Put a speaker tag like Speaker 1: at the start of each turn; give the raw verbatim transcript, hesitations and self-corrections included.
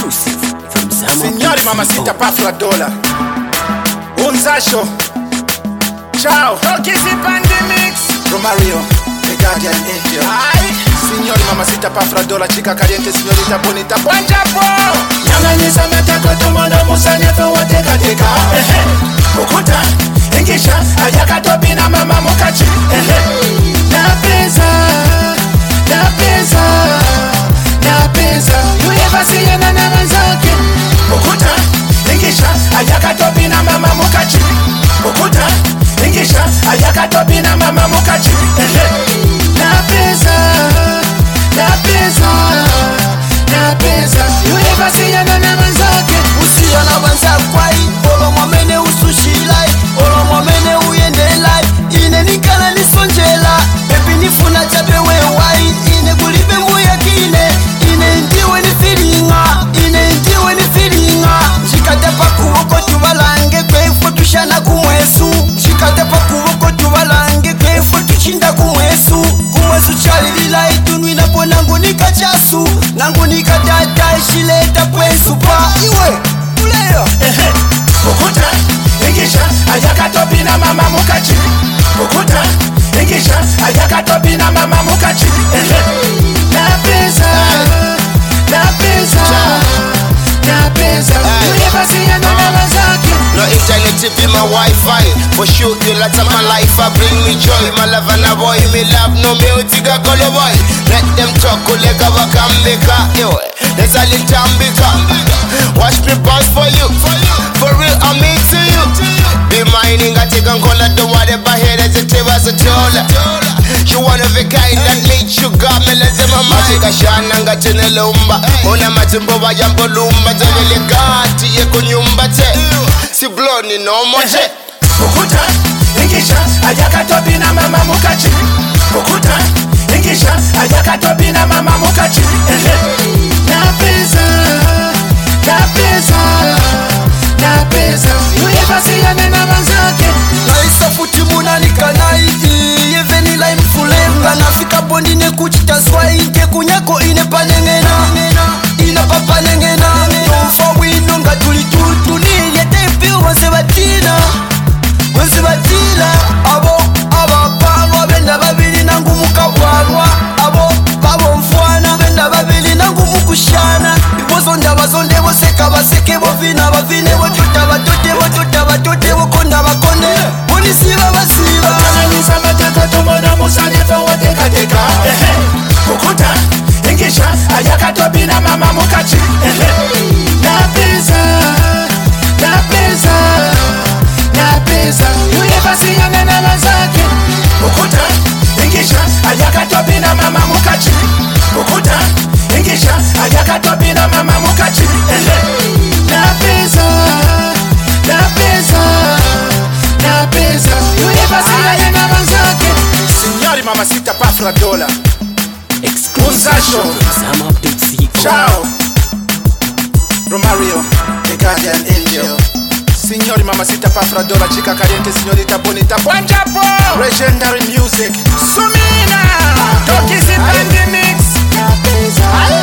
Speaker 1: Exclusive from Zama.
Speaker 2: Signori mamacita pafla dola Unzasho Ciao Rocky's Pandemix Romario The Guardian Angel Ay Signori mamacita pafla dola Chica caliente signorita bonita Buongiorno Nyanganyisa matako tumono musanefe wateka teka Mukuta Ingisha Ayakatopina mama mukachi Napeza Napeza Napeza Uyefa siyena na manzake Mukuta Ingisha Ayakatopina mama mukachi Mukuta Ingisha Ayakatopina mama mukachi Napeza Napeza Napeza Uyefa siyena na manzake
Speaker 3: Usiyana banza kwai Olo mwamene usushilai Olo mwamene uyendelai Ine nikala nisonjela Pepi nifuna chape wewai Ine kulipe mbuya kine Ine ndiwe ni filinga Ine ndiwe ni filinga Chikatepa kuwoko tubalange Kwefo tushana kumwesu Chikatepa kuwoko tubalange Kwefo tuchinda kumwesu Kumwesu chalilila itunwi na po nangu nika chasu Nangu nika dada ishileta kwesu pa Iwe Uleyo
Speaker 2: Ehe Mukuta Ingisha Ayakatopina mama mukachi Mukuta Ingisha Ayakatopina mama mukachi Ehe Napeza Napeza Napeza Uyefa siyena na manzake
Speaker 4: No internet be my Wi-Fi. For sure you lot of my life I bring me joy. My love and a boy me love no me utiga kolo boy. Let them talk kulega wakambika. Yo, that's all in tambika. Watch me bounce for you. For real I'm into you. Be mining I take on cola do whatever head as it was a tola. You one of a kind that makes you got me let them mama. Matika shana ngatene lumba. Ona matimbo bayambo lumba. Tevele gati ye kunyumba te. Si bloni no moje
Speaker 2: Mukuta Ingisha Ayakatopina mama mukachi Mukuta Ingisha Ayakatopina mama mukachi Napeza Napeza Napeza Uyefa siyena na manzake
Speaker 3: Naisa futi muna nikanai Yeve nila imfulenga Nafika bondi ne kuchita swai Nke kunyako ine panengena Ina papa nengena Nonfa wino nga tulitutu Niyete ipiu wanse batina Wanse batina Abo abapalwa Benda babili nangu mukabwalwa Abo babo mfwana Benda babili nangu mukushana Ibozo ndabazonde boseka baseke Bovina bavine Botuta batote Botuta batote Bokonda bakonde Bonisiba basiba
Speaker 2: Nyanganyisa matako tumono musanefe wateka teka Mukuta Ingisha Ayakatopina mama mukachi Napeza Napeza Napeza Uyefa siyena na manzake Mukuta Ingisha Ayakatopina mama mukachi Mukuta Ingisha Ayakatopina mama mukachi Napeza Napeza Napeza Uyefa siyena na manzake Signori mamacita pafla dola
Speaker 1: Exclusive from Zama dot co.
Speaker 2: Ciao Romario The Guardian Angel Signori mamacita pafla dola Chica caliente signorita bonita Buongiorno Legendary music Sumina Rocky's Pandemix Napeza